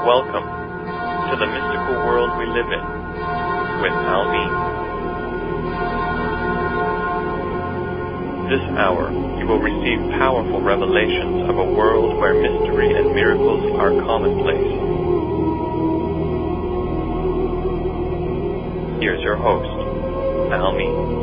Welcome to the mystical world we live in with Almi. This hour, you will receive powerful revelations of a world where mystery and miracles are commonplace. Here's your host, Almi.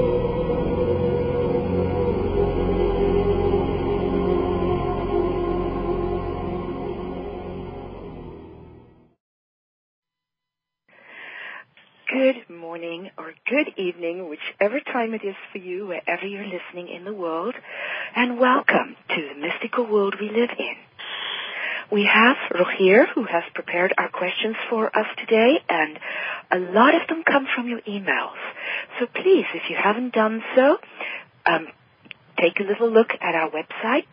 Good morning or good evening, whichever time it is for you, wherever you're listening in the world, and welcome to the mystical world we live in. We have Rogier, who has prepared our questions for us today, and a lot of them come from your emails. So please, if you haven't done so, take a little look at our website,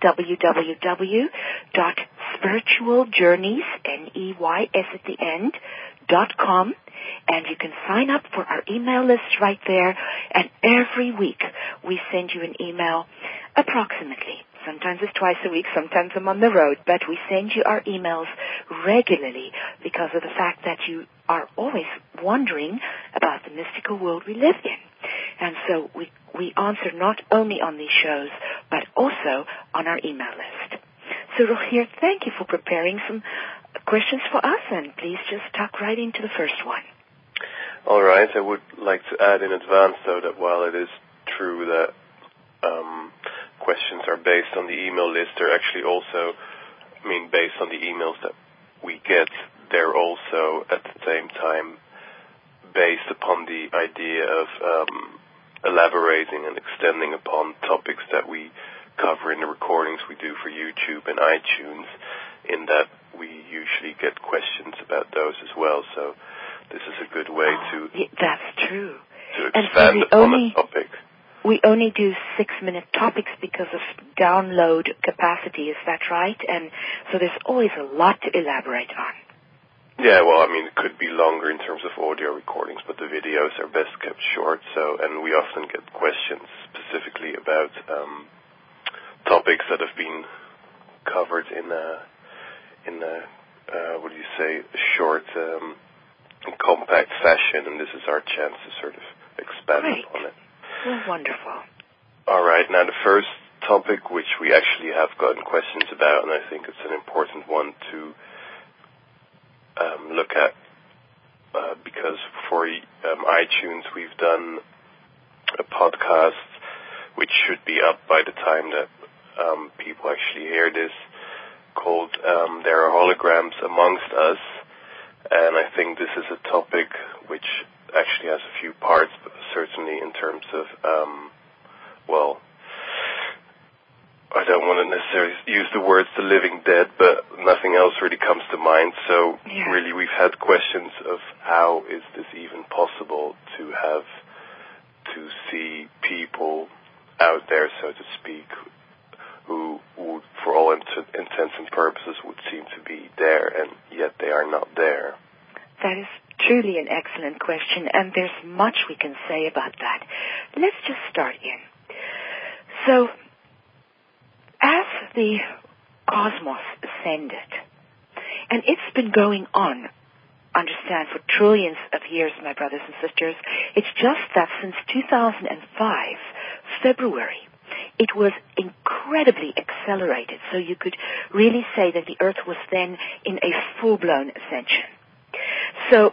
www.spiritualjourneys.com, and you can sign up for our email list right there, and every week we send you an email approximately. Sometimes it's twice a week, sometimes I'm on the road, but we send you our emails regularly because of the fact that you are always wondering about the mystical world we live in. And so we answer not only on these shows, but also on our email list. So Rogier, thank you for preparing some questions for us, and please just tuck right into the first one. All right. I would like to add in advance, though, that while it is true that questions are based on the email list, they're actually also, based on the emails that we get, they're also at the same time based upon the idea of elaborating and extending upon topics that we cover in the recordings we do for YouTube and iTunes, in that we usually get questions about those as well. So this is a good way to... That's true. To expand upon a topic. We only do 6-minute topics because of download capacity, is that right? And so there's always a lot to elaborate on. Yeah, well, it could be longer in terms of audio recordings, but the videos are best kept short. And we often get questions specifically about topics that have been covered in a short, compact fashion, and this is our chance to sort of expand upon it. Well, wonderful. All right, now the first topic, which we actually have gotten questions about, and I think it's an important one to look at, because for iTunes we've done a podcast which should be up by the time that people actually hear this, called There Are Holograms Amongst Us, and I think this is a topic which actually has a few parts, but certainly in terms of, I don't want to necessarily use the words the living dead, but nothing else really comes to mind. So really we've had questions of how is this even possible to see people out there, so to speak, who would, for all intents and purposes, would seem to be there, and yet they are not there. That is truly an excellent question, and there's much we can say about that. Let's just start in. So, as the cosmos ascended, and it's been going on, understand, for trillions of years, my brothers and sisters, it's just that since 2005, February, it was incredibly accelerated, so you could really say that the Earth was then in a full-blown ascension. So,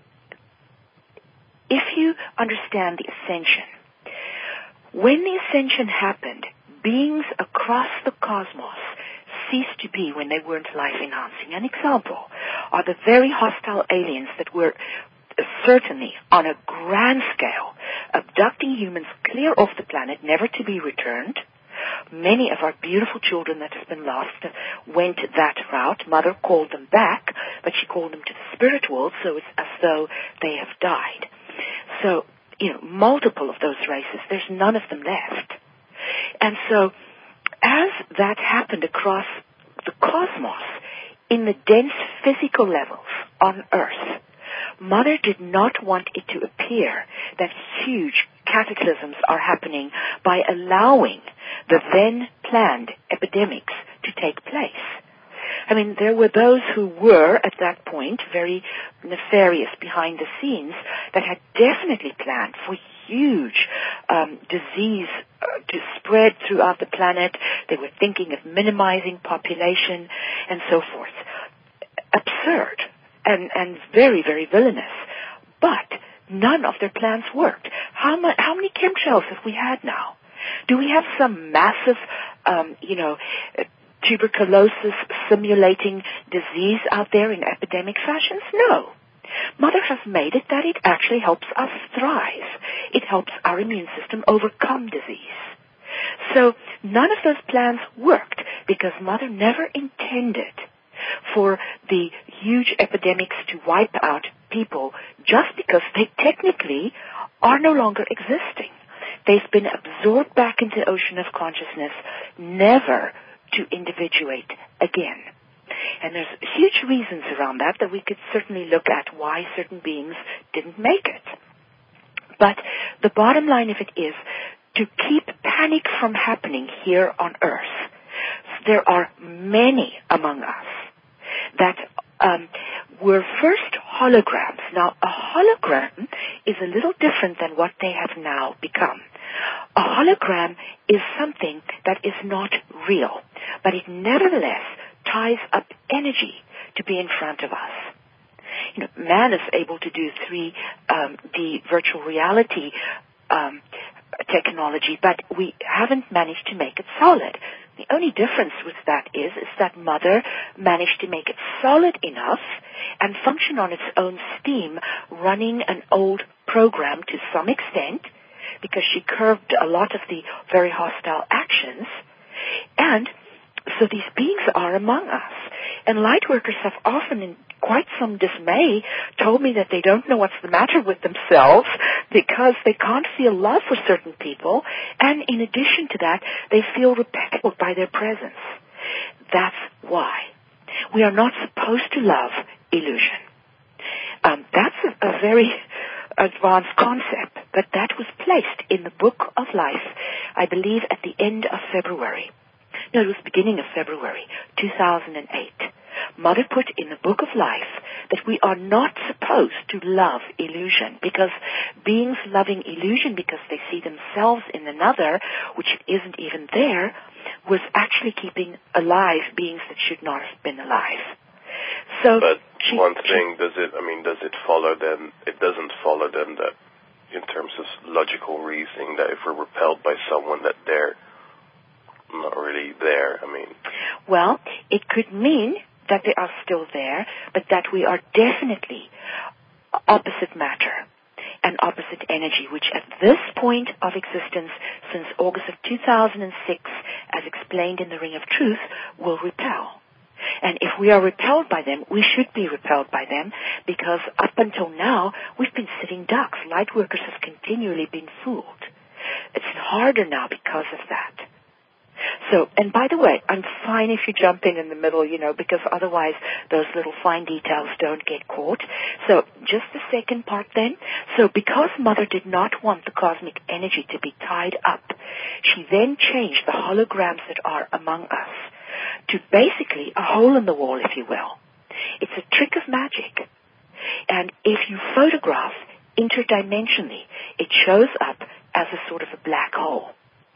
if you understand the ascension, when the ascension happened, beings across the cosmos ceased to be when they weren't life-enhancing. An example are the very hostile aliens that were certainly on a grand scale abducting humans clear off the planet, never to be returned. Many of our beautiful children that have been lost went that route. Mother called them back, but she called them to the spirit world, so it's as though they have died. So, multiple of those races, there's none of them left. And so, as that happened across the cosmos, in the dense physical levels on Earth, Mother did not want it to appear that huge cataclysms are happening by allowing the then planned epidemics to take place. I mean, there were those who were, at that point, very nefarious behind the scenes that had definitely planned for huge disease to spread throughout the planet. They were thinking of minimizing population and so forth. Absurd and very, very villainous. But none of their plans worked. How many chemtrails have we had now? Do we have some massive, tuberculosis simulating disease out there in epidemic fashions? No. Mother has made it that it actually helps us thrive. It helps our immune system overcome disease. So none of those plans worked because Mother never intended for the huge epidemics to wipe out people just because they technically are no longer existing. They've been absorbed back into the ocean of consciousness, never to individuate again. And there's huge reasons around that we could certainly look at why certain beings didn't make it. But the bottom line of it is to keep panic from happening here on Earth. There are many among us that were first holograms. Now, a hologram is a little different than what they have now become. A hologram is something that is not real, but it nevertheless ties up energy to be in front of us. Man is able to do 3D virtual reality technology, but we haven't managed to make it solid. The only difference with that is that Mother managed to make it solid enough and function on its own steam, running an old program to some extent, because she curbed a lot of the very hostile actions. And so these beings are among us. And light workers have often, in quite some dismay, told me that they don't know what's the matter with themselves because they can't feel love for certain people, and in addition to that, they feel repelled by their presence. That's why. We are not supposed to love illusion. That's a very advanced concept, but that was placed in the Book of Life, I believe, at the end of February. No, it was beginning of February, 2008. Mother put in the Book of Life that we are not supposed to love illusion, because beings loving illusion because they see themselves in another, which isn't even there, was actually keeping alive beings that should not have been alive. So, but one thing, does it follow then, it doesn't follow then that in terms of logical reasoning that if we're repelled by someone that they're not really there, Well, it could mean that they are still there, but that we are definitely opposite matter and opposite energy, which at this point of existence, since August of 2006, as explained in the Ring of Truth, will repel. And if we are repelled by them, we should be repelled by them, because up until now, we've been sitting ducks. Light workers have continually been fooled. It's harder now because of that. So, and by the way, I'm fine if you jump in the middle, because otherwise those little fine details don't get caught. So, just the second part then. So, because Mother did not want the cosmic energy to be tied up, she then changed the holograms that are among us to basically a hole in the wall, if you will. It's a trick of magic. And if you photograph interdimensionally, it shows up as a sort of a black hole.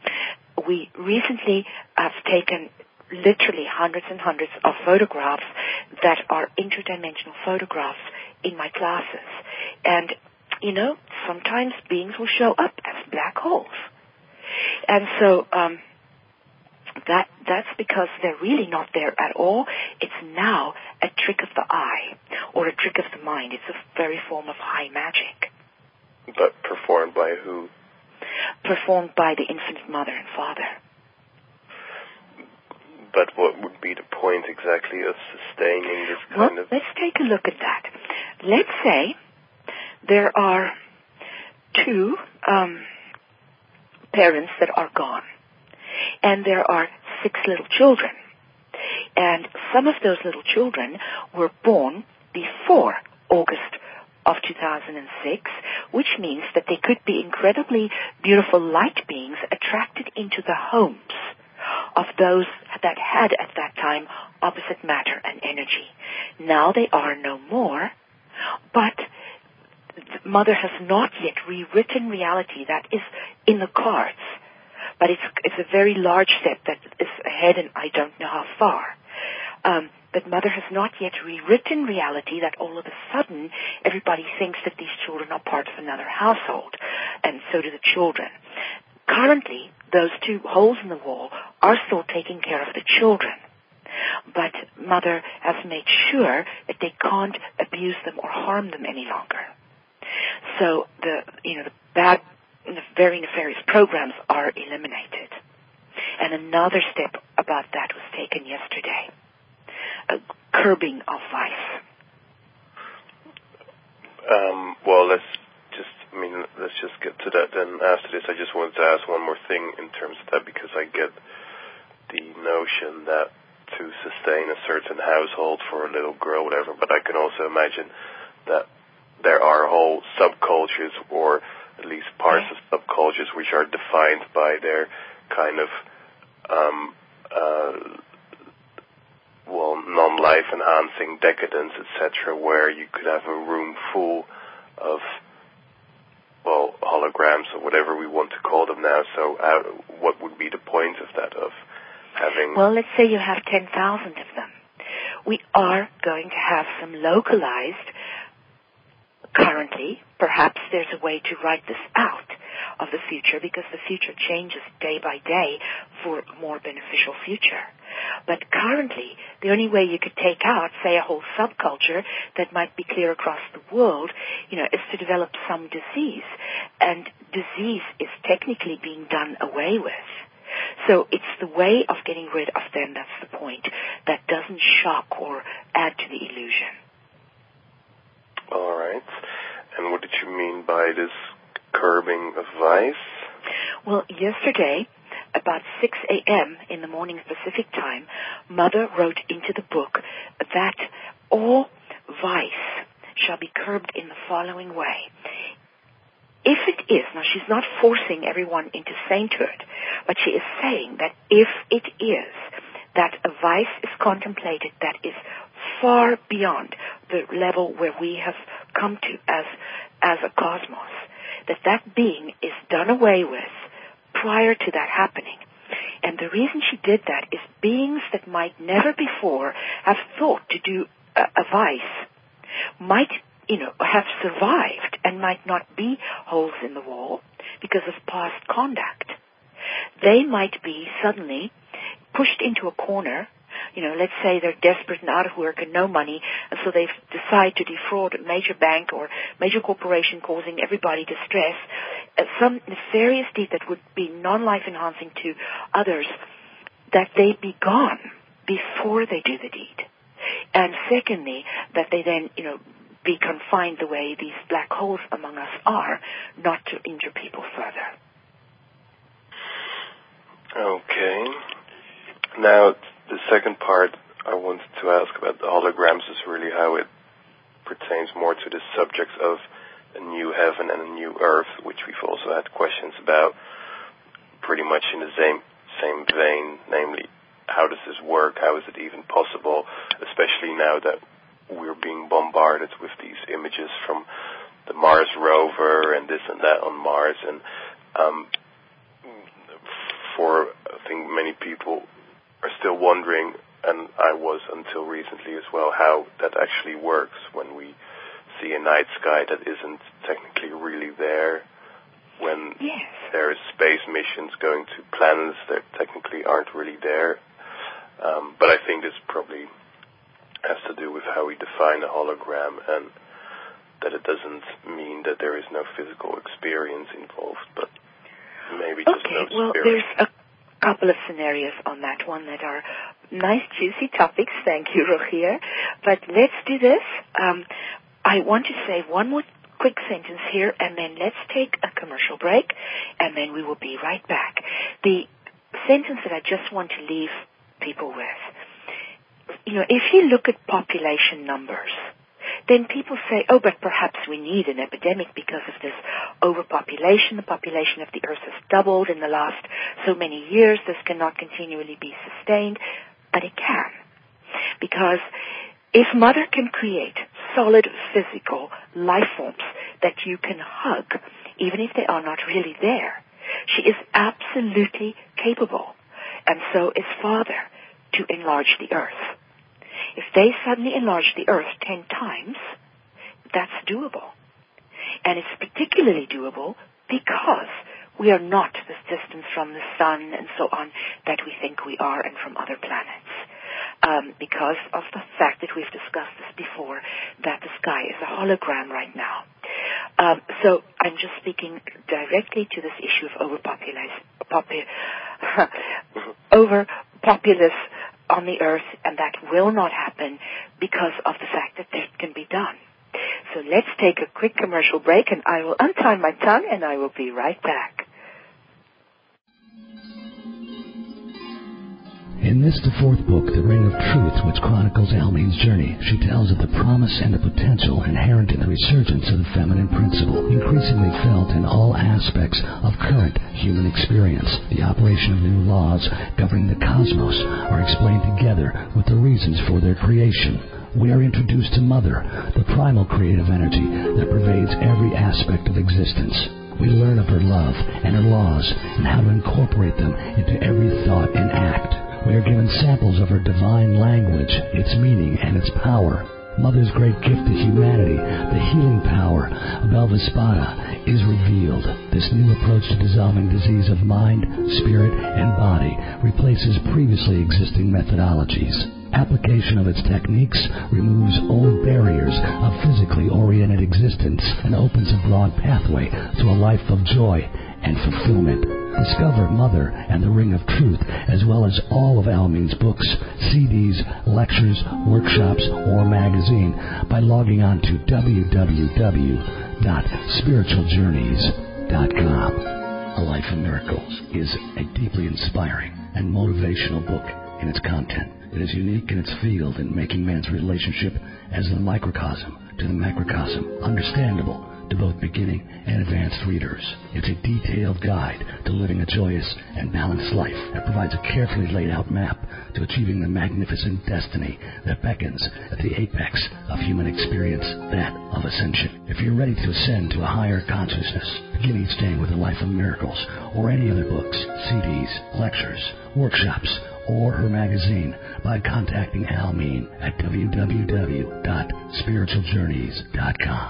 We recently have taken literally hundreds and hundreds of photographs that are interdimensional photographs in my classes. And, sometimes beings will show up as black holes. And so that's because they're really not there at all. It's now a trick of the eye or a trick of the mind. It's a very form of high magic. But performed by who? Performed by the Infinite Mother and Father. But what would be the point exactly of sustaining this kind of... Let's take a look at that. Let's say there are two parents that are gone, and there are 6 little children. And some of those little children were born before August of 2006, which means that they could be incredibly beautiful light beings attracted into the homes of those that had at that time opposite matter and energy. Now they are no more, but Mother has not yet rewritten reality. That is in the cards, but it's a very large step that is ahead, and I don't know how far. But Mother has not yet rewritten reality that all of a sudden everybody thinks that these children are part of another household, and so do the children. Currently, those two holes in the wall are still taking care of the children, but Mother has made sure that they can't abuse them or harm them any longer. So the bad, very nefarious programs are eliminated. And another step about that was taken yesterday. A curbing of vice. Well, let's just get to that then. After this, I just wanted to ask one more thing in terms of that, because I get the notion that to sustain a certain household for a little girl, whatever, but I can also imagine that there are whole subcultures, or at least parts of subcultures, which are defined by their kind of non-life enhancing decadence, etc., where you could have a room full of holograms or whatever we want to call them now. So what would be the point of that, of having... Well, let's say you have 10,000 of them. We are going to have some localized, currently, perhaps there's a way to write this out of the future, because the future changes day by day for a more beneficial future. But currently, the only way you could take out, say, a whole subculture that might be clear across the world, is to develop some disease. And disease is technically being done away with. So it's the way of getting rid of them, that's the point, that doesn't shock or add to the illusion. All right. And what did you mean by this curbing of vice? Well, yesterday, about 6 a.m. in the morning Pacific time, Mother wrote into the book that all vice shall be curbed in the following way. If it is, now she's not forcing everyone into sainthood, but she is saying that if it is that a vice is contemplated that is far beyond the level where we have come to as a cosmos, that being is done away with prior to that happening. And the reason she did that is beings that might never before have thought to do a vice might, have survived and might not be holes in the wall because of past conduct. They might be suddenly pushed into a corner. Let's say they're desperate and out of work and no money, and so they decide to defraud a major bank or major corporation, causing everybody distress. Some nefarious deed that would be non-life enhancing to others, that they be gone before they do the deed. And secondly, that they then, be confined the way these black holes among us are, not to injure people further. Okay. Now, the second part I wanted to ask about the holograms is really how it pertains more to the subjects of a new heaven and a new earth, which we've also had questions about, pretty much in the same vein, namely, how does this work? How is it even possible? Especially now that we're being bombarded with these images from the Mars rover and this and that on Mars, and for I think many people are still wondering, and I was until recently as well, how that actually works when we see a night sky that isn't technically really there, when there is space missions going to planets that technically aren't really there. But I think this probably has to do with how we define a hologram, and that it doesn't mean that there is no physical experience involved, but maybe just no spirit. Well, there's a couple of scenarios on that one that are nice, juicy topics. Thank you, Rogier. But let's do this. I want to say one more quick sentence here, and then let's take a commercial break, and then we will be right back. The sentence that I just want to leave people with, if you look at population numbers, then people say, oh, but perhaps we need an epidemic because of this overpopulation. The population of the earth has doubled in the last so many years. This cannot continually be sustained. But it can. Because if Mother can create solid physical life forms that you can hug, even if they are not really there, she is absolutely capable, and so is Father, to enlarge the earth. If they suddenly enlarge the earth 10 times, that's doable. And it's particularly doable because we are not this distance from the sun and so on that we think we are, and from other planets. Because of the fact that we've discussed this before, that the sky is a hologram right now. So I'm just speaking directly to this issue of overpopulace on the earth, and that will not happen because of the fact that it can be done. So let's take a quick commercial break, and I will untie my tongue, and I will be right back. In this, the fourth book, The Ring of Truth, which chronicles Almeen's journey, she tells of the promise and the potential inherent in the resurgence of the feminine principle, increasingly felt in all aspects of current human experience. The operation of new laws governing the cosmos are explained together with the reasons for their creation. We are introduced to Mother, the primal creative energy that pervades every aspect of existence. We learn of her love and her laws and how to incorporate them into every thought and act. We are given samples of her divine language, its meaning, and its power. Mother's great gift to humanity, the healing power of Elvaspada, is revealed. This new approach to dissolving disease of mind, spirit, and body replaces previously existing methodologies. Application of its techniques removes old barriers of physically oriented existence and opens a broad pathway to a life of joy and fulfillment. Discover Mother and the Ring of Truth, as well as all of Almeen's books, CDs, lectures, workshops, or magazine by logging on to www.spiritualjourneys.com. A Life of Miracles is a deeply inspiring and motivational book in its content. It is unique in its field in making man's relationship as the microcosm to the macrocosm understandable to both beginning and advanced readers. It's a detailed guide to living a joyous and balanced life that provides a carefully laid out map to achieving the magnificent destiny that beckons at the apex of human experience, that of ascension. If you're ready to ascend to a higher consciousness, begin each day with A Life of Miracles or any other books, CDs, lectures, workshops, or her magazine by contacting Almeen at www.spiritualjourneys.com.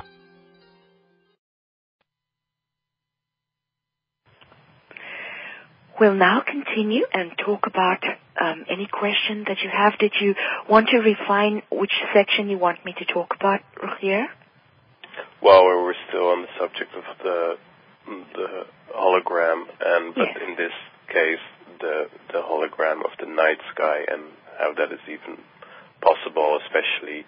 We'll now continue and talk about any question that you have. Did you want to refine which section you want me to talk about, Rogier? Well, we're still on the subject of the hologram, but yes, in this case, the hologram of the night sky and how that is even possible, especially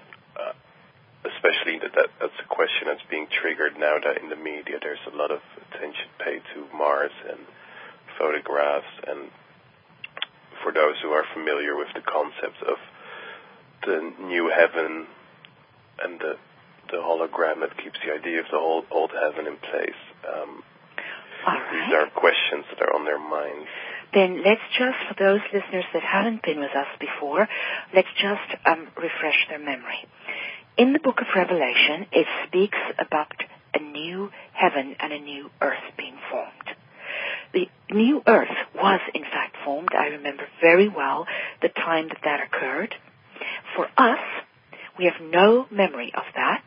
that's a question that's being triggered now that in the media there's a lot of attention paid to Mars and photographs, and for those who are familiar with the concept of the new heaven and the hologram that keeps the idea of the old heaven in place, these are questions that are on their minds. Then let's just, for those listeners that haven't been with us before, let's just refresh their memory. In the book of Revelation, it speaks about a new heaven and a new earth being formed. The new earth was, in fact, formed. I remember very well the time that occurred. For us, we have no memory of that.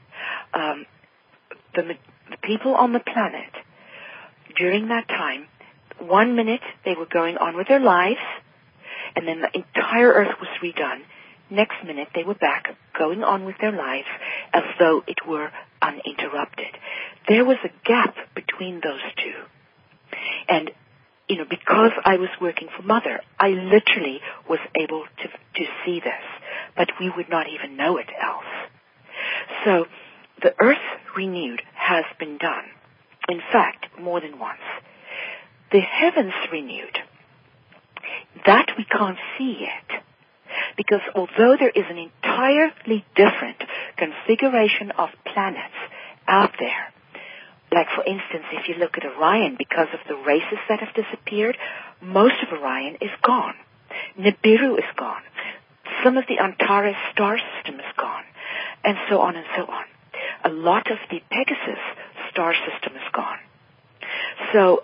The people on the planet, during that time, 1 minute they were going on with their lives, and then the entire earth was redone. Next minute they were back going on with their lives as though it were uninterrupted. There was a gap between those two. And, because I was working for Mother, I literally was able to see this, but we would not even know it else. So the earth renewed has been done. In fact, more than once. The heavens renewed. That we can't see yet. Because although there is an entirely different configuration of planets out there. Like, for instance, if you look at Orion, because of the races that have disappeared, most of Orion is gone. Nibiru is gone. Some of the Antares star system is gone, and so on and so on. A lot of the Pegasus star system is gone. So,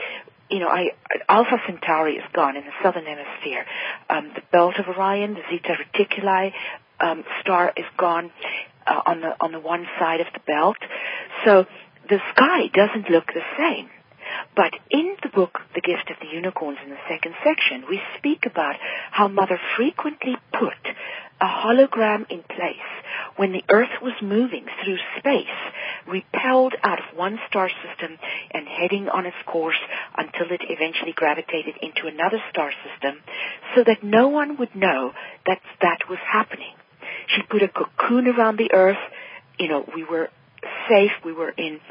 Alpha Centauri is gone in the southern hemisphere. The belt of Orion, the Zeta Reticuli star is gone on the one side of the belt. So the sky doesn't look the same. But in the book, The Gift of the Unicorns, in the second section, we speak about how Mother frequently put a hologram in place when the Earth was moving through space, repelled out of one star system and heading on its course until it eventually gravitated into another star system, so that no one would know that that was happening. She put a cocoon around the Earth. We were safe. We were in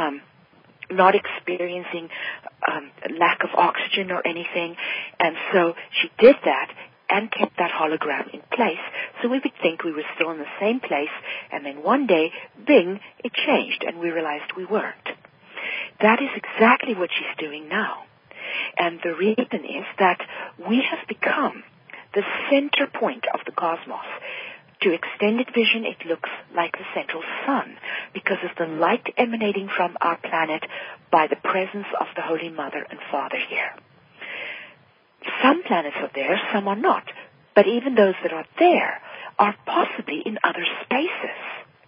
not experiencing lack of oxygen or anything. And so she did that and kept that hologram in place, so we would think we were still in the same place, and then one day, bing, it changed, and we realized we weren't. That is exactly what she's doing now. And the reason is that we have become the center point of the cosmos. To extended vision, it looks like the central sun because of the light emanating from our planet by the presence of the Holy Mother and Father here. Some planets are there, some are not. But even those that are there are possibly in other spaces.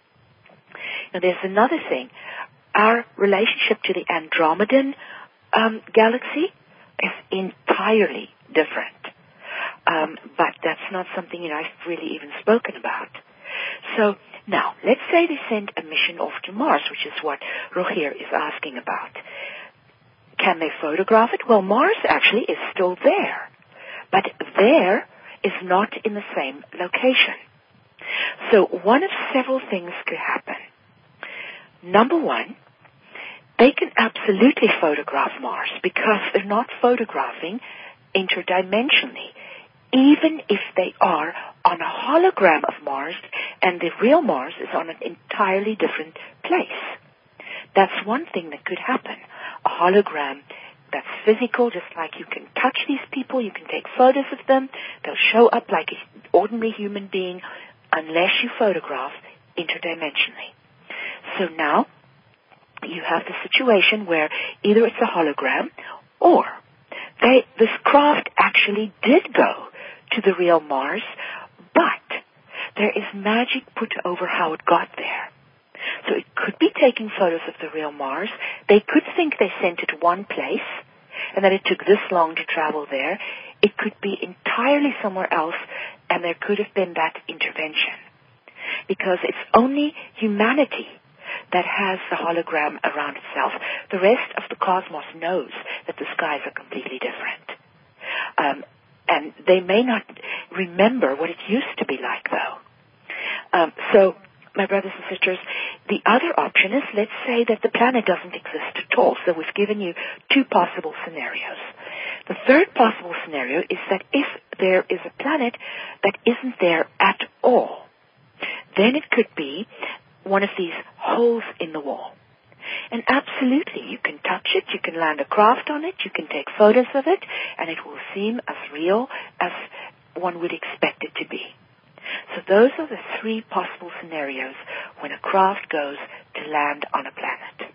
Now there's another thing. Our relationship to the Andromedan galaxy is entirely different. But that's not something I've really even spoken about. So now, let's say they send a mission off to Mars, which is what Rogier is asking about. Can they photograph it? Well, Mars actually is still there, but there is not in the same location. So one of several things could happen. Number one, they can absolutely photograph Mars because they're not photographing interdimensionally, even if they are on a hologram of Mars and the real Mars is on an entirely different place. That's one thing that could happen. A hologram that's physical, just like you can touch these people, you can take photos of them, they'll show up like an ordinary human being unless you photograph interdimensionally. So now you have the situation where either it's a hologram or this craft actually did go to the real Mars, but there is magic put over how it got there. So it could be taking photos of the real Mars. They could think they sent it to one place and that it took this long to travel there. It could be entirely somewhere else, and there could have been that intervention. Because it's only humanity that has the hologram around itself. The rest of the cosmos knows that the skies are completely different. And they may not remember what it used to be like, though. So, my brothers and sisters, the other option is, let's say that the planet doesn't exist at all. So we've given you two possible scenarios. The third possible scenario is that if there is a planet that isn't there at all, then it could be one of these holes in the wall. And absolutely, you can touch it, you can land a craft on it, you can take photos of it, and it will seem as real as one would expect it to be. So those are the three possible scenarios when a craft goes to land on a planet.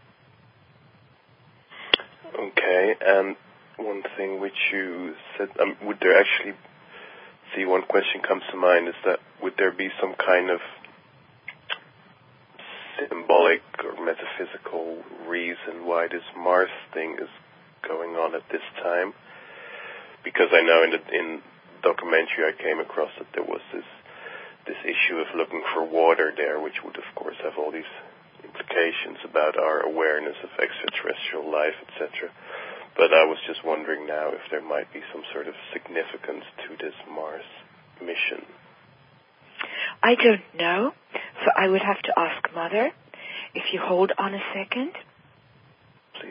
Okay, and one thing which you said, would there actually, one question comes to mind is that would there be some kind of symbolic or metaphysical reason why this Mars thing is going on at this time? Because I know in the documentary I came across that there was this issue of looking for water there, which would of course have all these implications about our awareness of extraterrestrial life, etc. But I was just wondering now if there might be some sort of significance to this Mars mission. I don't know, so I would have to ask Mother. If you hold on a second. Please.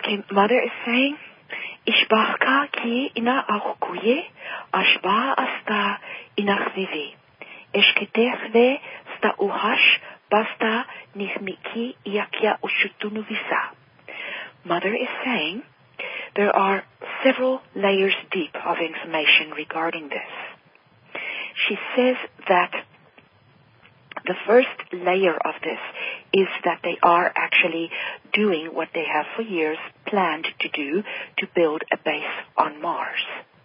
Okay, Mother is saying, Ishbachka ki ina achukuye, ashba asta inachzivi. Eshketechve sta uhash basta nichmiki iakia ushutunu visa. Mother is saying, there are several layers deep of information regarding this. She says that the first layer of this is that they are actually doing what they have for years planned to do, to build a base on Mars.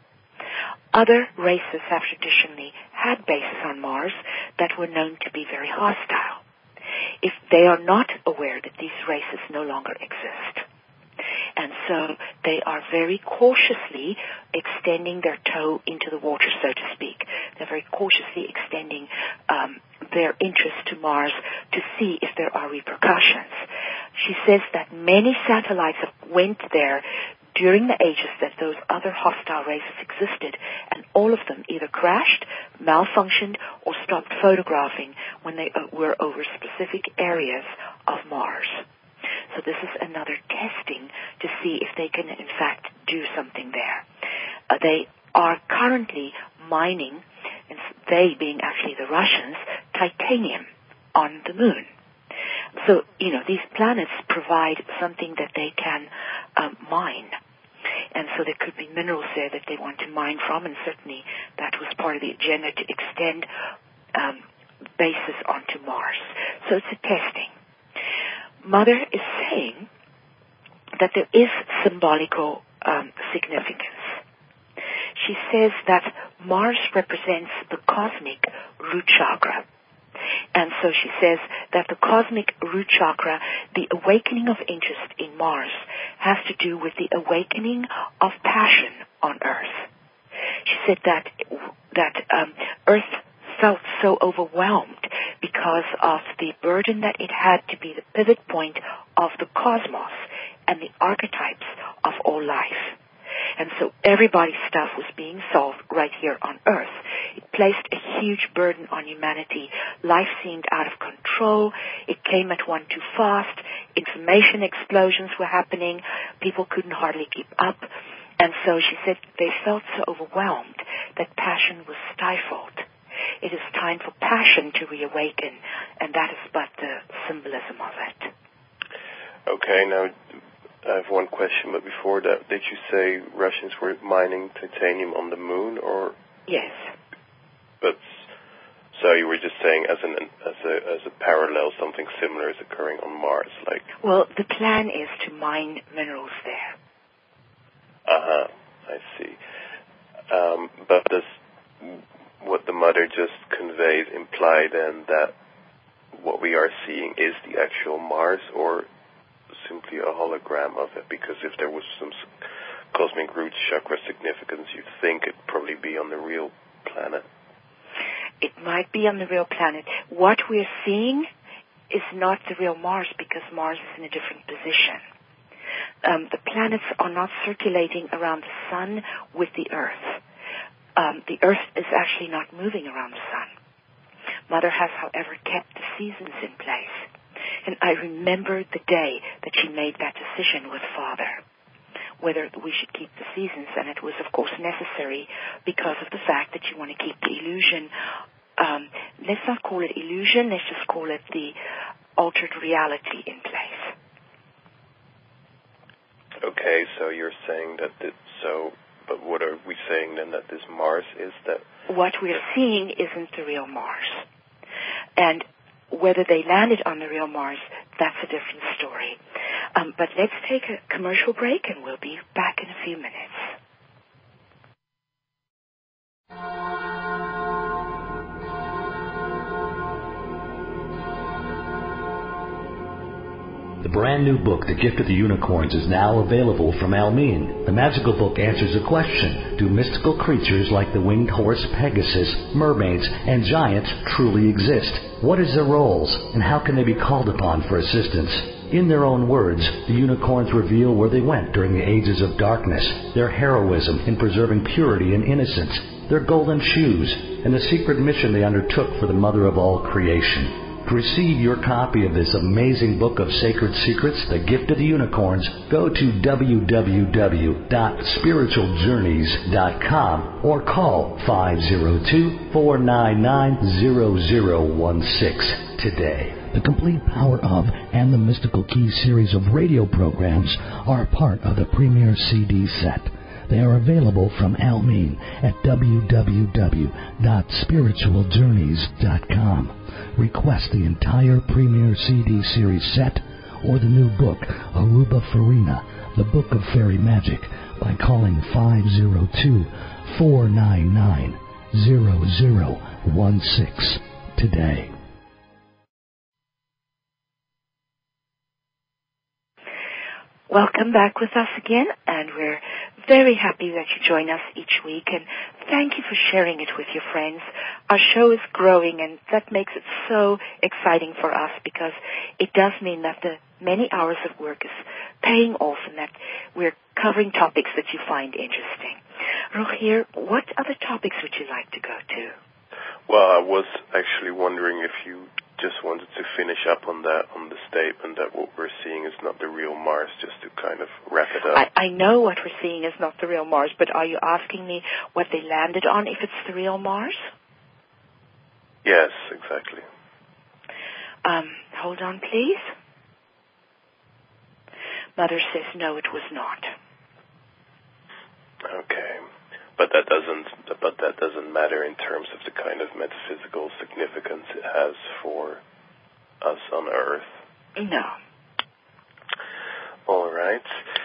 Other races have traditionally had bases on Mars that were known to be very hostile. If they are not aware that these races no longer exist. And so they are very cautiously extending their toe into the water, so to speak. They're very cautiously extending their interest to Mars to see if there are repercussions. She says that many satellites went there during the ages that those other hostile races existed, and all of them either crashed, malfunctioned, or stopped photographing when they were over specific areas of Mars. So this is another testing to see if they can, in fact, do something there. They are currently mining, and they being actually the Russians, titanium on the moon. So, these planets provide something that they can mine. And so there could be minerals there that they want to mine from, and certainly that was part of the agenda to extend bases onto Mars. So it's a testing. Mother is saying that there is symbolical significance. She says that Mars represents the cosmic root chakra. And so she says that the cosmic root chakra, the awakening of interest in Mars, has to do with the awakening of passion on Earth. She said that Earth felt so overwhelmed because of the burden that it had to be the pivot point of the cosmos and the archetypes of all life. And so everybody's stuff was being solved right here on Earth. It placed a huge burden on humanity. Life seemed out of control. It came at one too fast. Information explosions were happening. People couldn't hardly keep up. And so she said they felt so overwhelmed that passion was stifled. It is time for passion to reawaken, and that is but the symbolism of it. Okay, now I have one question, but before that, did you say Russians were mining titanium on the moon, or? Yes. But so you were just saying as a parallel, something similar is occurring on Mars, like? Well, the plan is to mine minerals there. I see. But does what the mother just conveyed imply then that what we are seeing is the actual Mars, or simply a hologram of it? Because if there was some cosmic root chakra significance, you'd think it'd probably be on the real planet. It might be on the real planet. What we're seeing is not the real Mars, because Mars is in a different position. The planets are not circulating around the sun with the Earth. The Earth is actually not moving around the sun. Mother has, however, kept the seasons in place. And I remember the day that she made that decision with Father, whether we should keep the seasons. And it was, of course, necessary because of the fact that you want to keep the illusion. Let's not call it illusion. Let's just call it the altered reality in place. Okay, so you're saying that but what are we saying then, that this Mars is that? What we're seeing isn't the real Mars. And whether they landed on the real Mars, that's a different story. But let's take a commercial break, and we'll be back in a few minutes. The brand new book, The Gift of the Unicorns, is now available from Almin. The magical book answers a question: do mystical creatures like the winged horse Pegasus, mermaids, and giants truly exist? What is their roles, and how can they be called upon for assistance? In their own words, the unicorns reveal where they went during the ages of darkness, their heroism in preserving purity and innocence, their golden shoes, and the secret mission they undertook for the mother of all creation. To receive your copy of this amazing book of sacred secrets, The Gift of the Unicorns, go to www.spiritualjourneys.com or call 502-499-0016 today. The Complete Power of and the Mystical Keys series of radio programs are part of the Premier CD set. They are available from Almeen at www.spiritualjourneys.com. Request the entire Premier CD series set or the new book, Aruba Farina, The Book of Fairy Magic, by calling 502-499-0016 today. Welcome back with us again, and we're very happy that you join us each week, and thank you for sharing it with your friends. Our show is growing, and that makes it so exciting for us because it does mean that the many hours of work is paying off and that we're covering topics that you find interesting. Rogier, what other topics would you like to go to? Well, I was actually wondering if you just wanted to finish up on that, on the statement that what we're seeing is not the real Mars, just to kind of wrap it up. I know what we're seeing is not the real Mars, but are you asking me what they landed on, if it's the real Mars? Yes, exactly. Hold on, please. Mother says no, it was not. Okay. But that doesn't matter in terms of the kind of metaphysical significance it has for us on Earth. No. All right.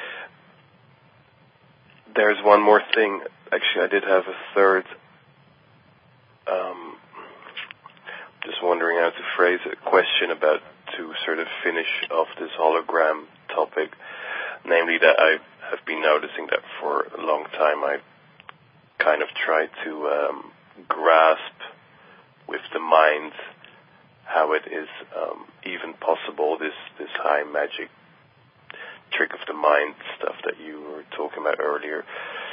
There's one more thing. Actually, I did have a third. Just wondering how to phrase a question about to sort of finish off this hologram topic. Namely, that I have been noticing that for a long time I kind of try to grasp with the mind how it is even possible, this high magic trick of the mind stuff that you were talking about earlier.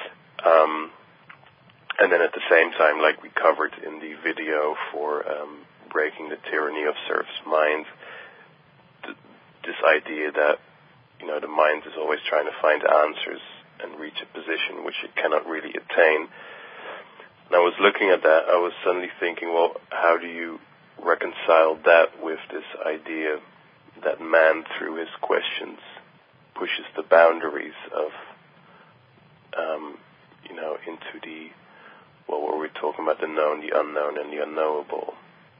And then at the same time, like we covered in the video for breaking the tyranny of serf's mind, this idea that, you know, the mind is always trying to find answers and reach a position which it cannot really attain. And I was looking at that, I was suddenly thinking, well, how do you reconcile that with this idea that man, through his questions, pushes the boundaries of, into the, well, what we're talking about, the known, the unknown, and the unknowable?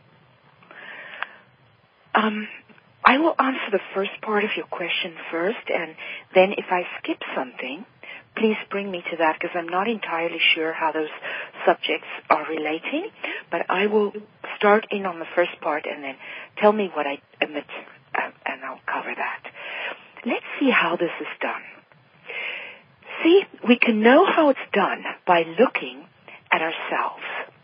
I will answer the first part of your question first, and then if I skip something, please bring me to that, because I'm not entirely sure how those subjects are relating, but I will start in on the first part and then tell me what I omit, and I'll cover that. Let's see how this is done. See, we can know how it's done by looking at ourselves.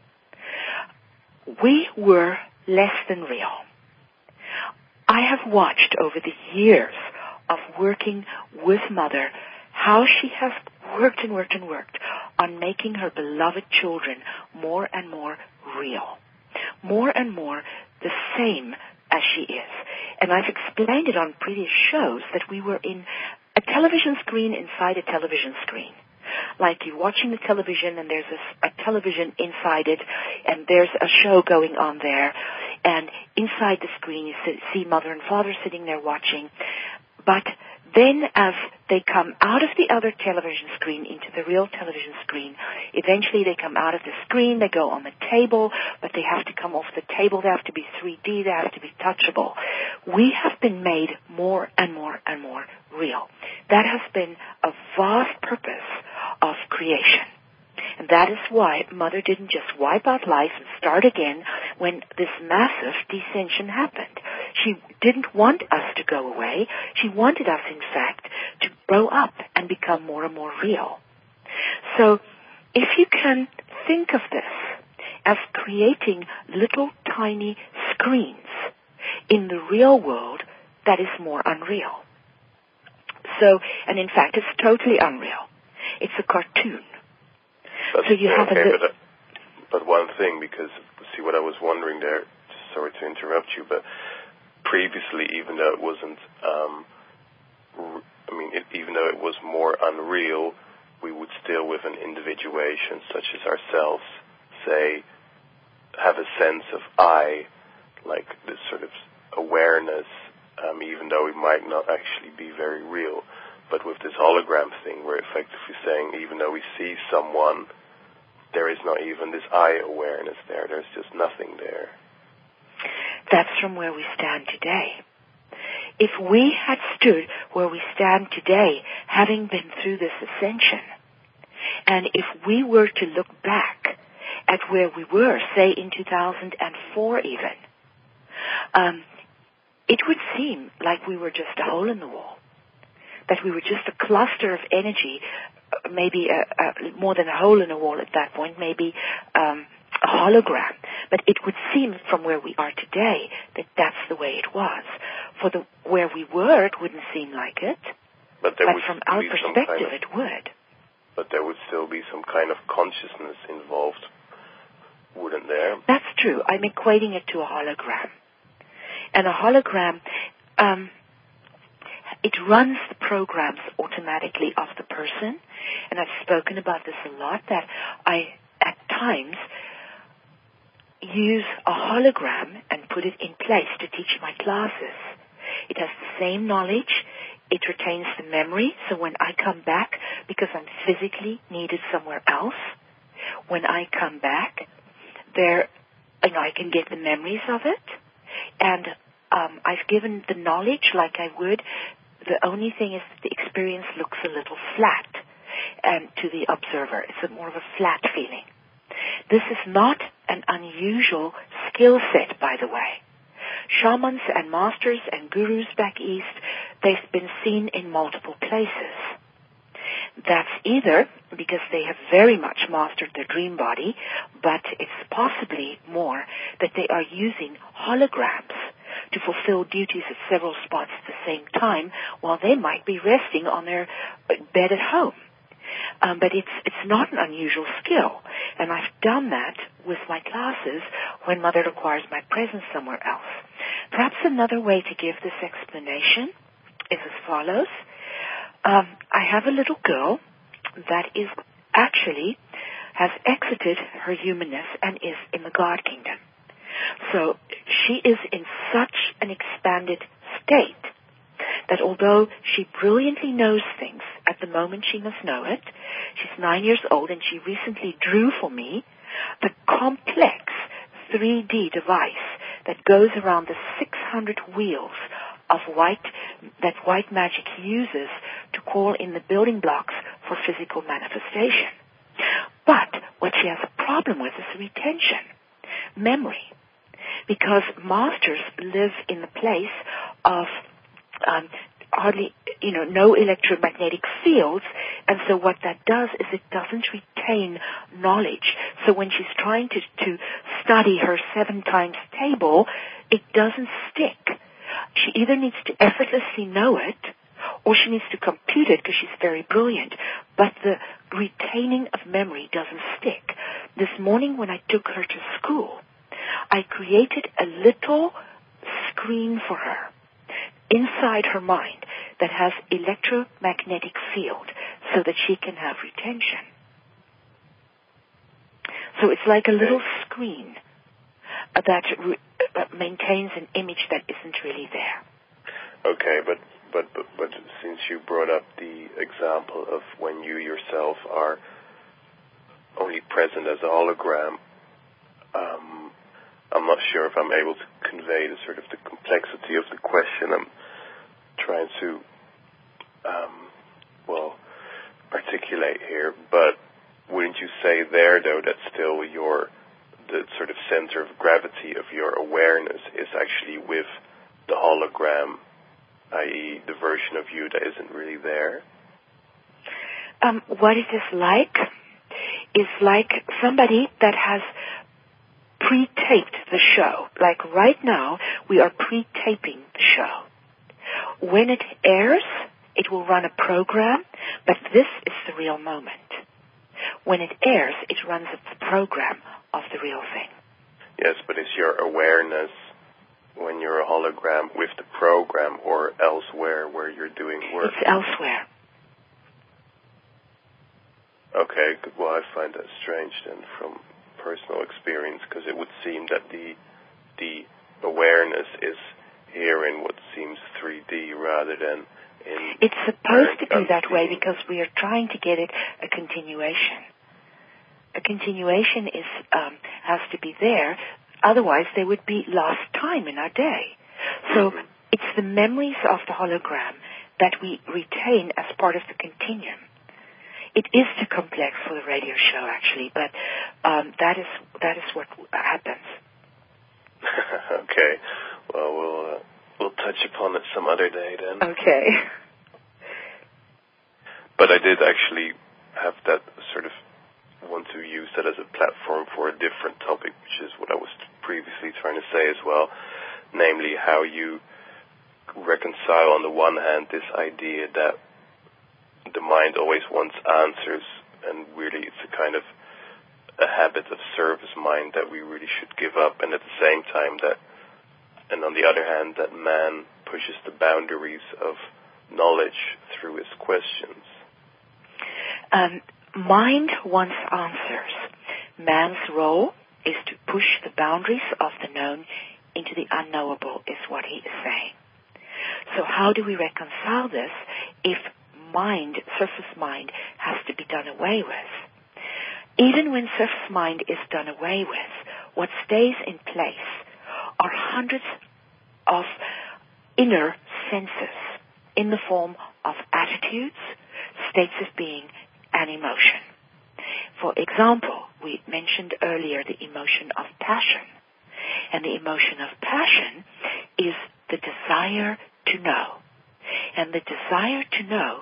We were less than real. I have watched over the years of working with Mother how she has worked and worked and worked on making her beloved children more and more real, more and more the same as she is. And I've explained it on previous shows that we were in a television screen inside a television screen. Like you're watching the television and there's a television inside it and there's a show going on there, and inside the screen you see Mother and Father sitting there watching. But then as they come out of the other television screen into the real television screen, eventually they come out of the screen, they go on the table, but they have to come off the table, they have to be 3D, they have to be touchable. We have been made more and more and more real. That has been a vast purpose of creation. And that is why Mother didn't just wipe out life and start again when this massive descension happened. She didn't want us to go away. She wanted us, in fact, to grow up and become more and more real. So if you can think of this as creating little tiny screens in the real world that is more unreal. So, and in fact, it's totally unreal. It's a cartoon. But one thing, because see what I was wondering there, just sorry to interrupt you, but previously, even though it wasn't, even though it was more unreal, we would still, with an individuation such as ourselves, say, have a sense of I, like this sort of awareness, even though it might not actually be very real. But with this hologram thing, we're effectively saying, even though we see someone, there is not even this I awareness there. There's just nothing there. That's from where we stand today. If we had stood where we stand today, having been through this ascension, and if we were to look back at where we were, say in 2004 even, it would seem like we were just a hole in the wall, that we were just a cluster of energy, maybe more than a hole in a wall at that point, maybe a hologram. But it would seem from where we are today that that's the way it was. For where we were, it wouldn't seem like it. But from our perspective, it would. But there would still be some kind of consciousness involved, wouldn't there? That's true. I'm equating it to a hologram. And a hologram, it runs the programs automatically of the person. And I've spoken about this a lot, that I, at times, use a hologram and put it in place to teach my classes. It has the same knowledge. It retains the memory. So when I come back, because I'm physically needed somewhere else, when I come back, I can get the memories of it. And I've given the knowledge like I would. The only thing is that the experience looks a little flat to the observer. It's more of a flat feeling. This is not an unusual skill set, by the way. Shamans and masters and gurus back east, they've been seen in multiple places. That's either because they have very much mastered their dream body, but it's possibly more that they are using holograms to fulfill duties at several spots at the same time while they might be resting on their bed at home. But it's not an unusual skill, and I've done that with my classes when Mother requires my presence somewhere else. Perhaps another way to give this explanation is as follows. I have a little girl that is actually has exited her humanness and is in the God kingdom. So she is in such an expanded state that although she brilliantly knows things at the moment she must know it, she's 9 years old and she recently drew for me the complex 3D device that goes around the 600 wheels of that white magic uses to call in the building blocks for physical manifestation. But what she has a problem with is retention, memory, because masters live in the place of hardly, no electromagnetic fields, and so what that does is it doesn't retain knowledge. So when she's trying to study her 7 times table, it doesn't stick. She either needs to effortlessly know it, or she needs to compute it because she's very brilliant, but the retaining of memory doesn't stick. This morning when I took her to school, I created a little screen for her inside her mind that has electromagnetic field so that she can have retention. So it's like a little screen that maintains an image that isn't really there. Okay, but since you brought up the example of when you yourself are only present as a hologram, I'm not sure if I'm able to convey the sort of the complexity of the question I'm trying to articulate here, but wouldn't you say there, though, that still the sort of center of gravity of your awareness is actually with the hologram, i.e. the version of you that isn't really there? What it is like somebody that has pre-taped the show. Like right now, we are pre-taping the show. When it airs, it will run a program, but this is the real moment. When it airs, it runs the program of the real thing. Yes, but is your awareness hologram with the program or elsewhere where you're doing work? It's elsewhere. Okay, well, I find that strange then from personal experience, because it would seem that the awareness is here in what seems 3D rather than in... It's supposed to be that way because we are trying to get it a continuation. A continuation is has to be there, otherwise there would be lost time in our day. So it's the memories of the hologram that we retain as part of the continuum. It is too complex for the radio show, actually, but that is what happens. Okay. Well, we'll touch upon it some other day then. Okay. But I did actually have that sort of want to use that as a platform for a different topic, which is what I was previously trying to say as well, namely how you reconcile on the one hand this idea that the mind always wants answers, and really it's a kind of a habit of service mind that we really should give up, and at the same time that, and on the other hand, that man pushes the boundaries of knowledge through his questions. Mind wants answers. Man's role is to push the boundaries of the known into the unknowable, is what he is saying. So how do we reconcile this if mind, surface mind, has to be done away with? Even when surface mind is done away with, what stays in place are hundreds of inner senses in the form of attitudes, states of being, and emotion. For example, we mentioned earlier the emotion of passion. And the emotion of passion is the desire to know. And the desire to know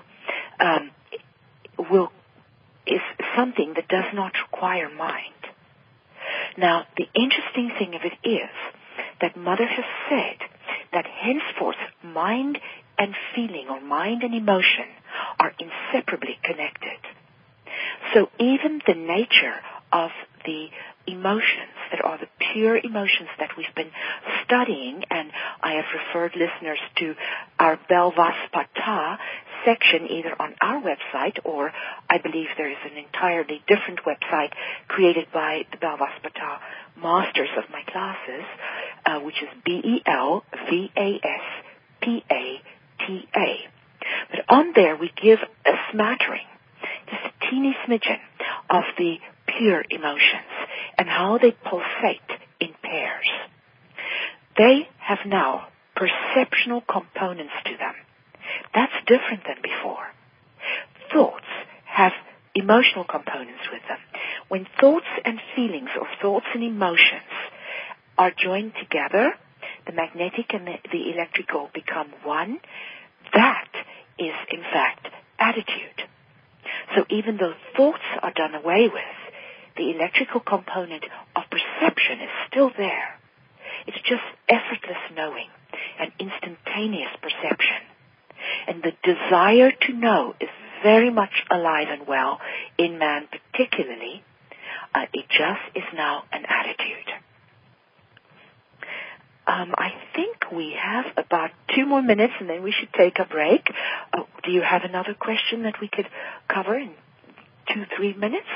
is something that does not require mind. Now, the interesting thing of it is that Mother has said that henceforth mind and feeling, or mind and emotion, are inseparably connected. So even the nature of the emotions that are the pure emotions that we've been studying, and I have referred listeners to our Belvaspata section either on our website, or I believe there is an entirely different website created by the Belvaspata masters of my classes, which is BELVASPATA. But on there we give a smattering, just a teeny smidgen of the pure emotions and how they pulsate in pairs. They have now perceptual components to them. That's different than before. Thoughts have emotional components with them. When thoughts and feelings, or thoughts and emotions, are joined together, the magnetic and the electrical become one. That is, in fact, attitude. So even though thoughts are done away with, the electrical component of perception is still there. It's just effortless knowing and instantaneous perception. And the desire to know is very much alive and well in man particularly. It just is now an attitude. I think we have about 2 more minutes and then we should take a break. Do you have another question that we could cover in 2-3 minutes?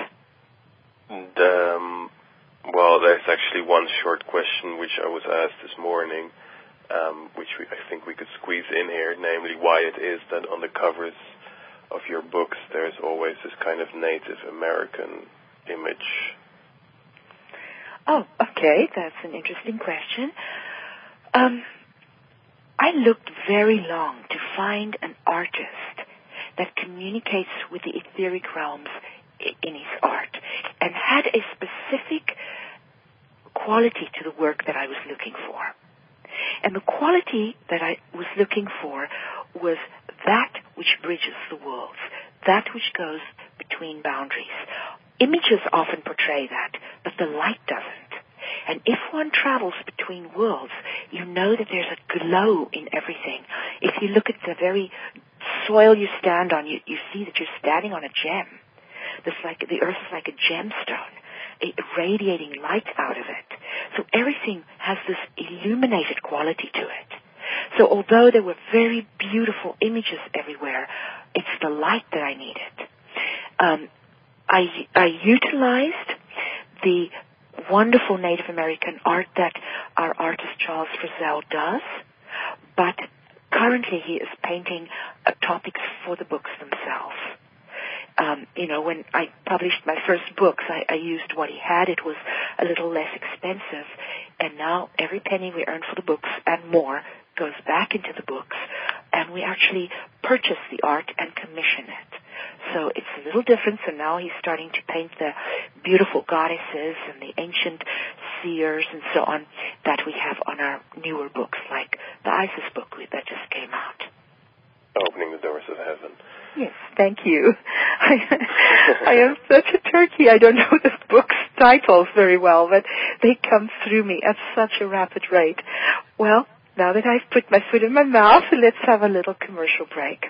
Well, there's actually one short question which I was asked this morning, which I think we could squeeze in here, namely why it is that on the covers of your books there's always this kind of Native American image. Oh, okay, that's an interesting question. I looked very long to find an artist that communicates with the etheric realms in his art and had a specific quality to the work that I was looking for. And the quality that I was looking for was that which bridges the worlds, that which goes between boundaries. Images often portray that, but the light doesn't. And if one travels between worlds, you know that there's a glow in everything. If you look at the very soil you stand on, you see that you're standing on a gem. The earth is like a gemstone, radiating light out of it. So everything has this illuminated quality to it. So although there were very beautiful images everywhere, it's the light that I needed. I utilized the wonderful Native American art that our artist Charles Frizzell does, but currently he is painting topics for the books themselves. When I published my first books, I used what he had. It was a little less expensive, and now every penny we earn for the books and more goes back into the books, and we actually purchase the art and commission it. So it's a little different. So now he's starting to paint the beautiful goddesses and the ancient seers and so on that we have on our newer books, like the Isis book that just came out. Opening the Doors of Heaven. Yes, thank you. I am such a turkey. I don't know the book's titles very well, but they come through me at such a rapid rate. Well, now that I've put my foot in my mouth, let's have a little commercial break.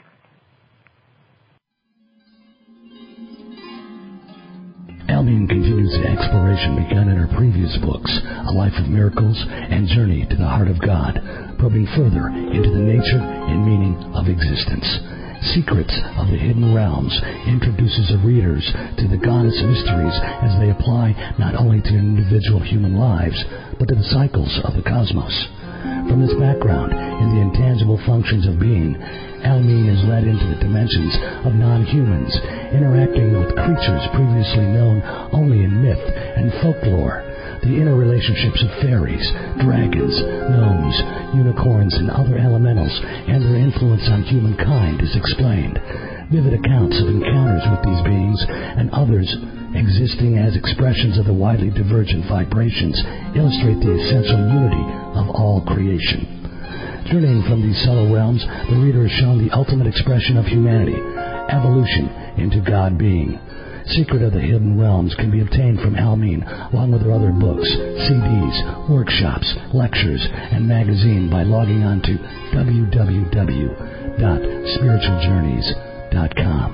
Almeen continues the exploration begun in her previous books, A Life of Miracles and Journey to the Heart of God, probing further into the nature and meaning of existence. Secrets of the Hidden Realms introduces the readers to the goddess mysteries as they apply not only to individual human lives, but to the cycles of the cosmos. From this background in the intangible functions of being, Almeen is led into the dimensions of non-humans, interacting with creatures previously known only in myth and folklore. The inner relationships of fairies, dragons, gnomes, unicorns, and other elementals, and their influence on humankind is explained. Vivid accounts of encounters with these beings and others existing as expressions of the widely divergent vibrations illustrate the essential unity of all creation. Journeying from these subtle realms, the reader is shown the ultimate expression of humanity, evolution into God being. Secret of the Hidden Realms can be obtained from Almeen, along with her other books, CDs, workshops, lectures, and magazine by logging on to www.spiritualjourneys.com.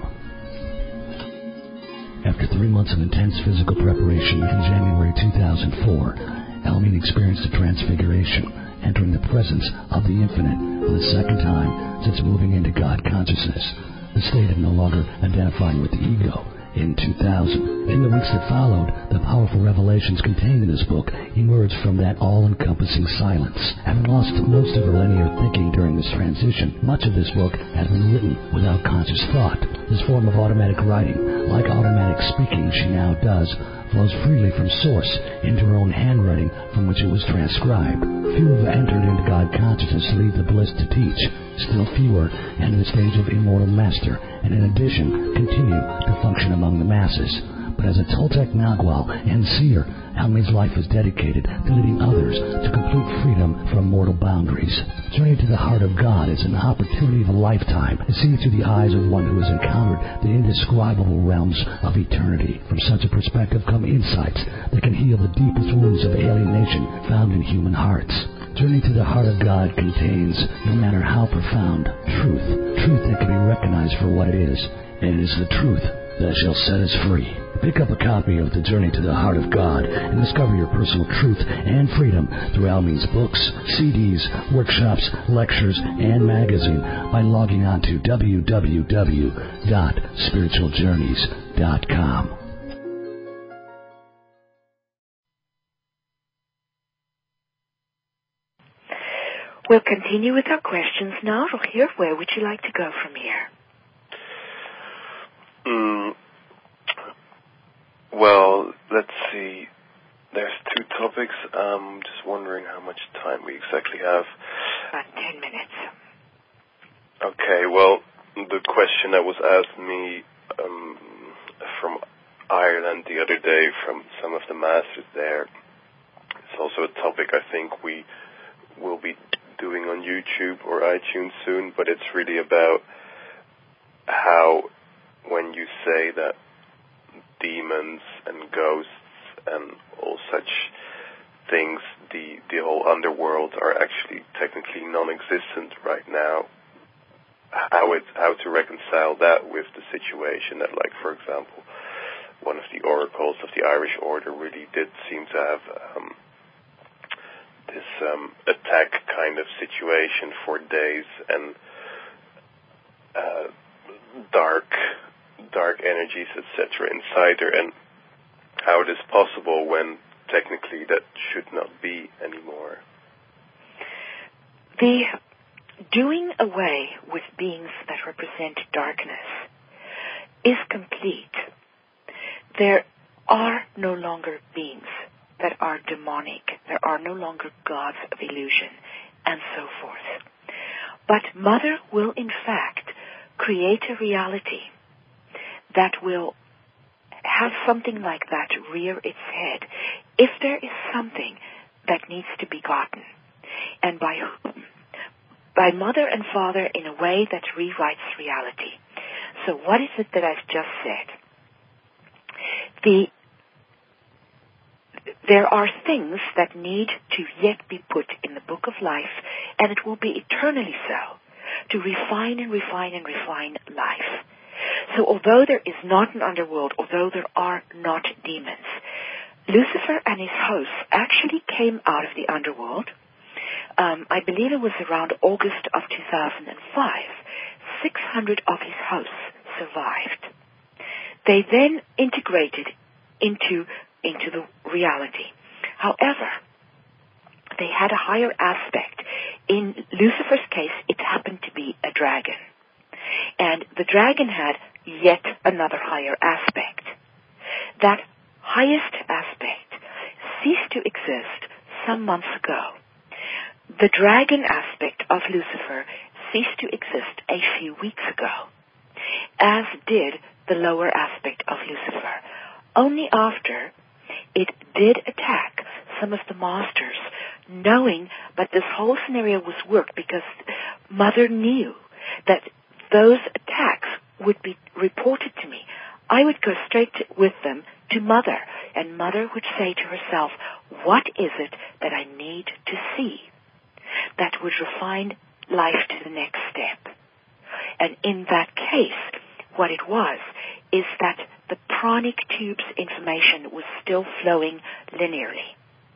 After 3 months of intense physical preparation in January 2004, Almeen experienced a transfiguration, entering the presence of the Infinite for the second time since moving into God consciousness, the state of no longer identifying with the ego. In 2000. In the weeks that followed, the powerful revelations contained in this book emerged from that all-encompassing silence. Having lost most of her linear thinking during this transition, much of this book has been written without conscious thought. This form of automatic writing, like automatic speaking she now does, flows freely from source into her own handwriting from which it was transcribed. Few have entered into God consciousness to leave the bliss to teach. Still fewer enter the stage of immortal master, and in addition continue to function among the masses. But as a Toltec Nagual and seer, Almeen's life is dedicated to leading others to complete freedom from mortal boundaries. Journey to the Heart of God is an opportunity of a lifetime to see through the eyes of one who has encountered the indescribable realms of eternity. From such a perspective come insights that can heal the deepest wounds of alienation found in human hearts. Journey to the Heart of God contains, no matter how profound, truth that can be recognized for what it is, and it is the truth that shall set us free. Pick up a copy of The Journey to the Heart of God and discover your personal truth and freedom through Almeen's books, CDs, workshops, lectures, and magazine by logging on to www.spiritualjourneys.com. We'll continue with our questions now. Rogier, where would you like to go from here? Well, let's see. There's 2 topics. Just wondering how much time we exactly have. About 10 minutes. Okay, well, the question that was asked me from Ireland the other day from some of the masters there, it's also a topic I think we will be doing on YouTube or iTunes soon, but it's really about how when you say that demons and ghosts and all such things, the whole underworld are actually technically non-existent right now, how to reconcile that with the situation that, like, for example, one of the oracles of the Irish Order really did seem to have attack kind of situation for days and dark energies, etc. inside her, and how it is possible when technically that should not be anymore. The doing away with beings that represent darkness is complete. There are no longer beings that are demonic. There are no longer gods of illusion, and so forth. But Mother will, in fact, create a reality that will have something like that rear its head if there is something that needs to be gotten. And by whom? By Mother and Father in a way that rewrites reality. So what is it that I've just said? There are things that need to yet be put in the book of life, and it will be eternally so, to refine and refine and refine life. So although there is not an underworld, although there are not demons, Lucifer and his hosts actually came out of the underworld. I believe it was around August of 2005. 600 of his hosts survived. They then integrated into the reality. However, they had a higher aspect. In Lucifer's case, it happened to be a dragon. And the dragon had yet another higher aspect. That highest aspect ceased to exist some months ago. The dragon aspect of Lucifer ceased to exist a few weeks ago, as did the lower aspect of Lucifer, only after it did attack some of the masters, knowing that this whole scenario was worked because Mother knew that those attacks would be reported to me. I would go straight with them to Mother, and Mother would say to herself, what is it that I need to see that would refine life to the next step? And in that case, what it was is that the pranic tube's information was still flowing linearly.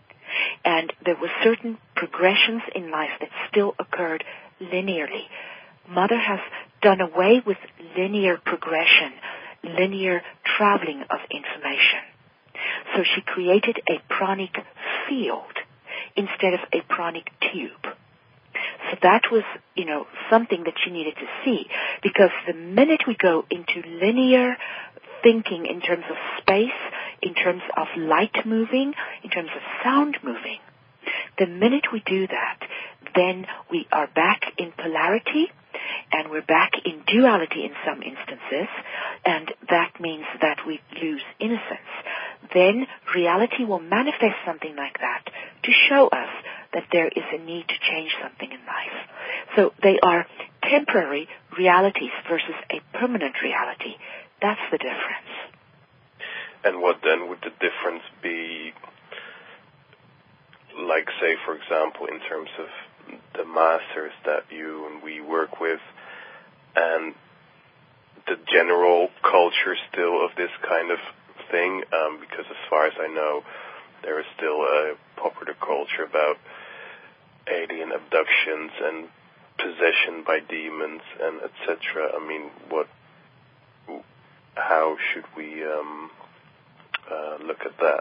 And there were certain progressions in life that still occurred linearly. Mother has done away with linear progression, linear traveling of information. So she created a pranic field instead of a pranic tube. So that was, something that she needed to see, because the minute we go into linear thinking in terms of space, in terms of light moving, in terms of sound moving, the minute we do that, then we are back in polarity, and we're back in duality in some instances, and that means that we lose innocence. Then reality will manifest something like that to show us that there is a need to change something in life. So they are temporary realities versus a permanent reality. That's the difference. And what then would the difference be, like, say, for example, in terms of the masters that you and we work with, and the general culture still of this kind of thing? Because as far as I know, there is still a popular culture about alien abductions and possession by demons and etc. I mean, how should we look at that?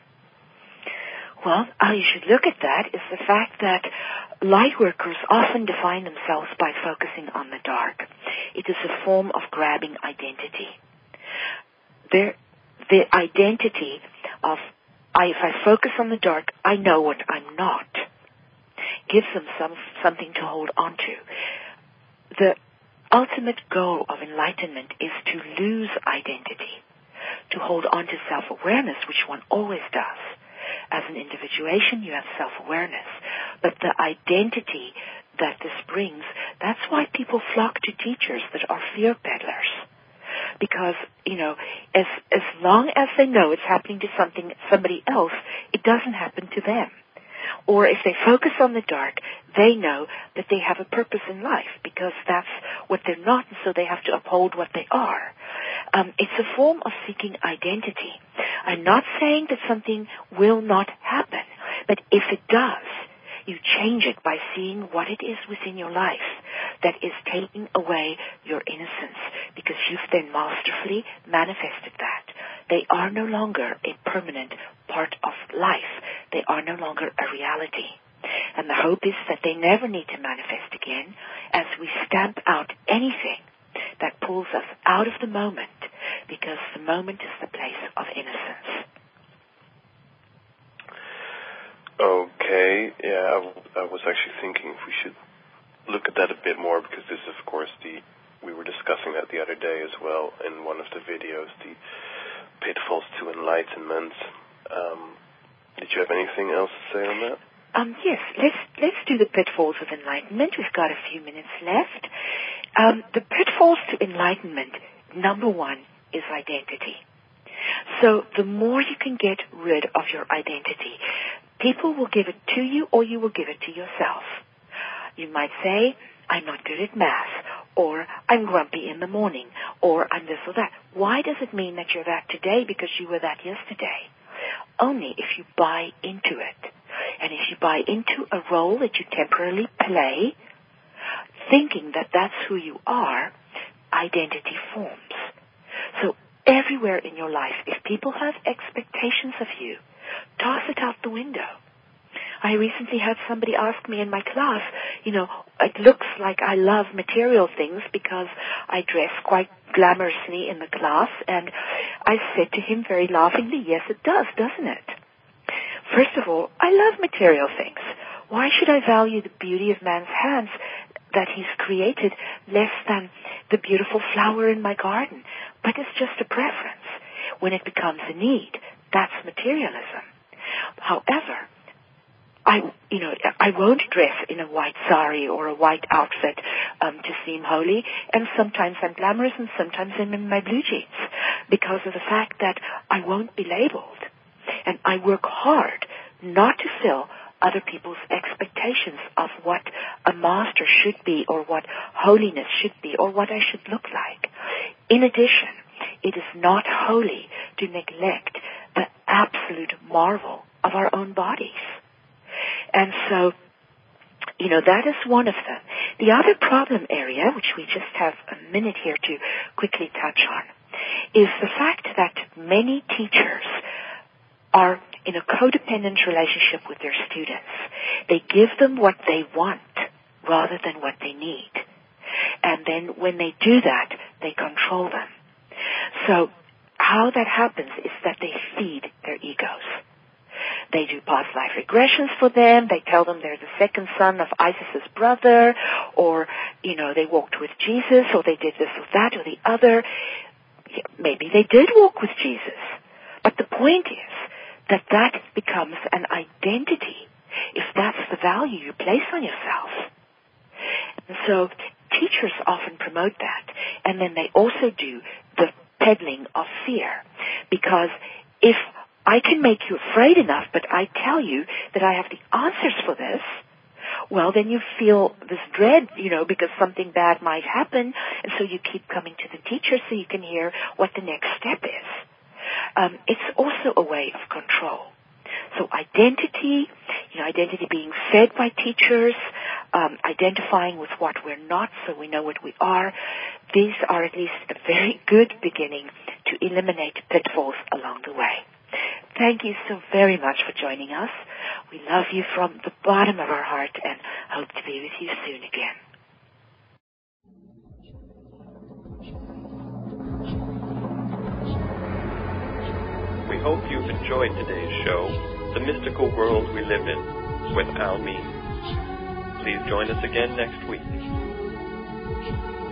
Well, how you should look at that is the fact that light workers often define themselves by focusing on the dark. It is a form of grabbing identity. The identity of, if I focus on the dark, I know what I'm not, gives them something to hold on to. The ultimate goal of enlightenment is to lose identity, to hold on to self-awareness, which one always does. As an individuation, you have self-awareness. But the identity that this brings, that's why people flock to teachers that are fear peddlers. Because, as long as they know it's happening to somebody else, it doesn't happen to them. Or if they focus on the dark, they know that they have a purpose in life because that's what they're not, and so they have to uphold what they are. It's a form of seeking identity. I'm not saying that something will not happen, but if it does, You change it by seeing what it is within your life that is taking away your innocence, because you've then masterfully manifested that. They are no longer a permanent part of life. They are no longer a reality. And the hope is that they never need to manifest again as we stamp out anything that pulls us out of the moment, because the moment is the place of innocence. Okay, yeah, I was actually thinking if we should look at that a bit more, because this is, of course, we were discussing that the other day as well in one of the videos, the pitfalls to enlightenment. Did you have anything else to say on that? Yes, let's do the pitfalls of enlightenment. We've got a few minutes left. The pitfalls to enlightenment, number one, is identity. So the more you can get rid of your identity, people will give it to you or you will give it to yourself. You might say, I'm not good at math, or I'm grumpy in the morning, or I'm this or that. Why does it mean that you're that today because you were that yesterday? Only if you buy into it. And if you buy into a role that you temporarily play, thinking that that's who you are, identity forms. So everywhere in your life, if people have expectations of you, toss it out the window. I recently had somebody ask me in my class, it looks like I love material things because I dress quite glamorously in the class, and I said to him very laughingly, yes, it does, doesn't it? First of all, I love material things. Why should I value the beauty of man's hands that he's created less than the beautiful flower in my garden? But it's just a preference. When it becomes a need, that's materialism. However, I won't dress in a white sari or a white outfit to seem holy, and sometimes I'm glamorous and sometimes I'm in my blue jeans because of the fact that I won't be labeled. And I work hard not to fill other people's expectations of what a master should be or what holiness should be or what I should look like. In addition, it is not holy to neglect the absolute marvel of our own bodies. And so, that is one of them. The other problem area, which we just have a minute here to quickly touch on, is the fact that many teachers are in a codependent relationship with their students. They give them what they want rather than what they need. And then when they do that, they control them. So how that happens is that they feed their egos. They do past life regressions for them. They tell them they're the second son of Isis's brother, or, they walked with Jesus, or they did this or that or the other. Maybe they did walk with Jesus. But the point is that becomes an identity if that's the value you place on yourself. And so teachers often promote that. And then they also do the peddling of fear. Because if I can make you afraid enough, but I tell you that I have the answers for this, well, then you feel this dread, because something bad might happen, and so you keep coming to the teacher so you can hear what the next step is. It's also a way of control. So identity being fed by teachers, identifying with what we're not so we know what we are, these are at least a very good beginning to eliminate pitfalls along the way. Thank you so very much for joining us. We love you from the bottom of our heart and hope to be with you soon again. We hope you've enjoyed today's show, The Mystical World We Live In, with Al Means. Please join us again next week.